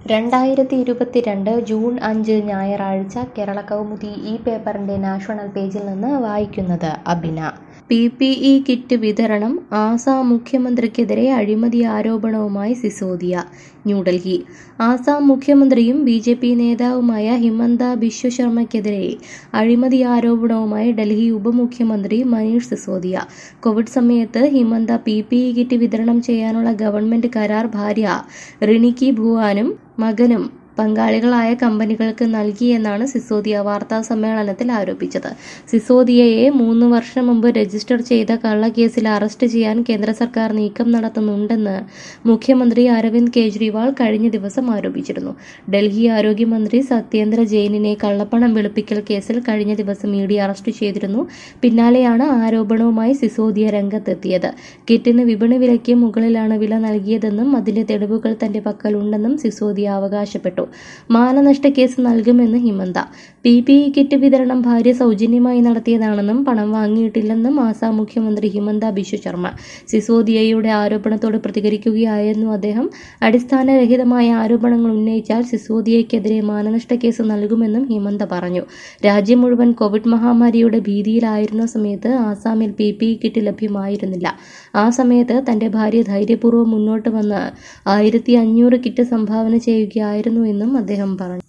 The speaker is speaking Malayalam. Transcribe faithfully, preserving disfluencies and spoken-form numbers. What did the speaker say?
രണ്ടായിരത്തി ഇരുപത്തിരണ്ട് ജൂൺ അഞ്ച് ഞായറാഴ്ച കേരള കൗമുദി ഈ പേപ്പറിന്റെ നാഷണൽ പേജിൽ നിന്ന് വായിക്കുന്നത് Abina. P P E kit വിതരണം ആസാം മുഖ്യമന്ത്രിക്കെതിരെ അഴിമതി ആരോപണവുമായി സിസോദിയ. ന്യൂഡൽഹി. ആസാം മുഖ്യമന്ത്രിയും ബി ജെ പി നേതാവുമായ ഹിമന്ത ബിശ്വ ശർമ്മയ്ക്കെതിരെ അഴിമതി ആരോപണവുമായി ഡൽഹി ഉപമുഖ്യമന്ത്രി മനീഷ് സിസോദിയ. കോവിഡ് സമയത്ത് Himanta P P E kit വിതരണം ചെയ്യാനുള്ള ഗവൺമെന്റ് കരാർ ഭാര്യ റിണിക്കി ഭുവാനും മകനും പങ്കാളികളായ കമ്പനികൾക്ക് നൽകിയെന്നാണ് സിസോദിയ വാർത്താ സമ്മേളനത്തിൽ ആരോപിച്ചത്. സിസോദിയയെ മൂന്ന് വർഷം മുമ്പ് രജിസ്റ്റർ ചെയ്ത കള്ളക്കേസിൽ അറസ്റ്റ് ചെയ്യാൻ കേന്ദ്ര സർക്കാർ നീക്കം നടത്തുന്നുണ്ടെന്ന് മുഖ്യമന്ത്രി അരവിന്ദ് കെജ്രിവാൾ കഴിഞ്ഞ ദിവസം ആരോപിച്ചിരുന്നു. ഡൽഹി ആരോഗ്യമന്ത്രി സത്യേന്ദ്ര ജെയിനിനെ കള്ളപ്പണം വെളുപ്പിക്കൽ കേസിൽ കഴിഞ്ഞ ദിവസം ഇ ഡി അറസ്റ്റ് ചെയ്തിരുന്നു. പിന്നാലെയാണ് ആരോപണവുമായി സിസോദിയ രംഗത്തെത്തിയത്. കിറ്റിന് വിപണി വിലയ്ക്ക് മുകളിലാണ് വില നൽകിയതെന്നും അതിന്റെ തെളിവുകൾ തന്റെ പക്കലുണ്ടെന്നും സിസോദിയ അവകാശപ്പെട്ടു. മാനനഷ്ട കേസ് നൽകുമെന്ന് Himanta. P P E kit വിതരണം ഭാര്യ സൗജന്യമായി നടത്തിയതാണെന്നും പണം വാങ്ങിയിട്ടില്ലെന്നും ആസാം മുഖ്യമന്ത്രി ഹിമന്ത ബിശ്വ ശർമ്മ. സിസോദിയയുടെ ആരോപണത്തോട് പ്രതികരിക്കുകയായിരുന്നു അദ്ദേഹം. അടിസ്ഥാനരഹിതമായ ആരോപണങ്ങൾ ഉന്നയിച്ചാൽ സിസോദിയയ്ക്കെതിരെ മാനനഷ്ട കേസ് നൽകുമെന്നും ഹിമന്ത പറഞ്ഞു. രാജ്യം മുഴുവൻ കോവിഡ് മഹാമാരിയുടെ ഭീതിയിലായിരുന്ന സമയത്ത് ആസാമിൽ പി പി ഇ കിറ്റ് ലഭ്യമായിരുന്നില്ല. ആ സമയത്ത് തന്റെ ഭാര്യ ധൈര്യപൂർവ്വം മുന്നോട്ട് വന്ന് ആയിരത്തി അഞ്ഞൂറ് കിറ്റ് സംഭാവന ചെയ്യുകയായിരുന്നു എന്നും അദ്ദേഹം പറഞ്ഞു.